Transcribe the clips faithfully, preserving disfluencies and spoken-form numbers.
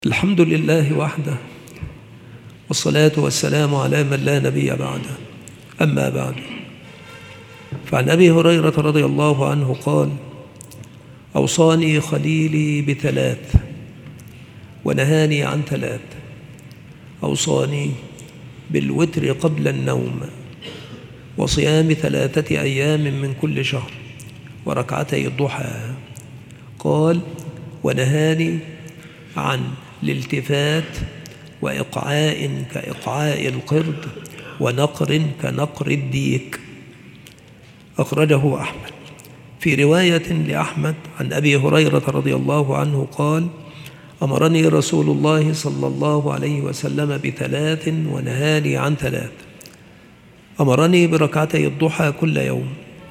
الحمد لله وحده، والصلاة والسلام على من لا نبي بعده. أما بعد، فعن أبي هريرة رضي الله عنه قال: أوصاني خليلي بثلاث ونهاني عن ثلاث. أوصاني بالوتر قبل النوم، وصيام ثلاثة أيام من كل شهر، وركعتي الضحى. قال: ونهاني عن الالتفات وإقعاء كإقعاء القرد ونقر كنقر الديك. أخرجه أحمد. في رواية لأحمد عن أبي هريرة رضي الله عنه قال: أمرني رسول الله صلى الله عليه وسلم بثلاث ونهاني عن ثلاث. أمرني بركعتي الضحى كل يوم،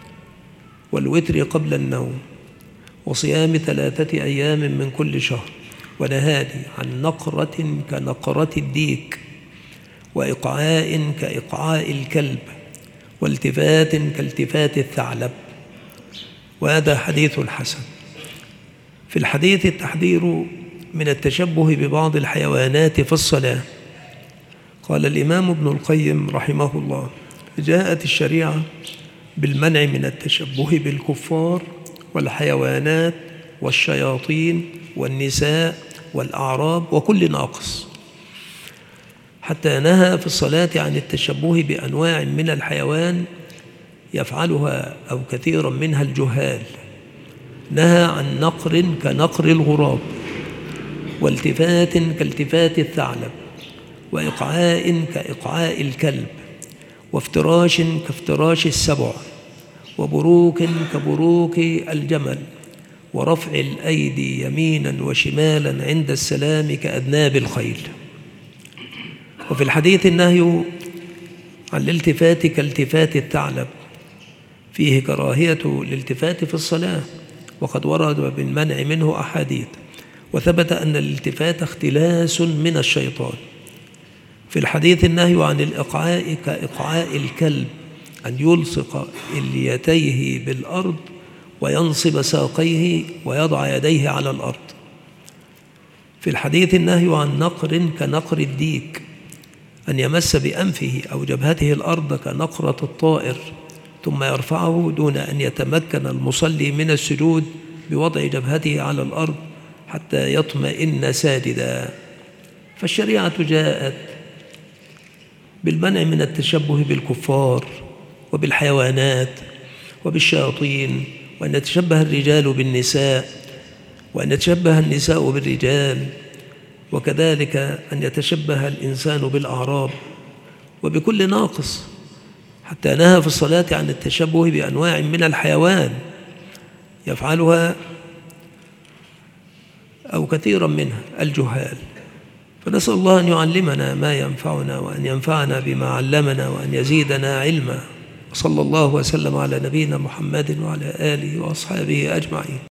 والوتر قبل النوم، وصيام ثلاثة أيام من كل شهر، ونهاني عن نقرة كنقرة الديك، وإقعاء كإقعاء الكلب، والتفات كالتفات الثعلب. وهذا حديث حسن. في الحديث التحذير من التشبه ببعض الحيوانات في الصلاة. قال الإمام ابن القيم رحمه الله: جاءت الشريعة بالمنع من التشبه بالكفار والحيوانات والشياطين والنساء والأعراب وكل ناقص، حتى نهى في الصلاة عن التشبه بأنواع من الحيوان يفعلها أو كثيرا منها الجهال. نهى عن نقر كنقر الغراب، والتفات كالتفات الثعلب، وإقعاء كإقعاء الكلب، وافتراش كافتراش السبع، وبروك كبروك الجمل، ورفع الأيدي يمينا وشمالا عند السلام كأذناب الخيل. وفي الحديث النهي عن الالتفات كالتفات الثعلب، فيه كراهية الالتفات في الصلاة، وقد ورد بالمنع منه أحاديث، وثبت أن الالتفات اختلاس من الشيطان. في الحديث النهي عن الإقعاء كإقعاء الكلب، أن يلصق إليتيه بالأرض وينصب ساقيه ويضع يديه على الأرض. في الحديث النهي عن نقر كنقر الديك، أن يمس بأنفه أو جبهته الأرض كنقرة الطائر، ثم يرفعه دون أن يتمكن المصلي من السجود بوضع جبهته على الأرض حتى يطمئن ساجدا. فالشريعة جاءت بالمنع من التشبه بالكفار وبالحيوانات وبالشياطين، وأن يتشبه الرجال بالنساء، وأن يتشبه النساء بالرجال، وكذلك أن يتشبه الإنسان بالأعراب وبكل ناقص، حتى نهى في الصلاة عن التشبه بأنواع من الحيوان يفعلها أو كثيرا منها الجهال. فنسأل الله أن يعلمنا ما ينفعنا، وأن ينفعنا بما علمنا، وأن يزيدنا علما. وصلى الله وسلم على نبينا محمد وعلى آله وأصحابه أجمعين.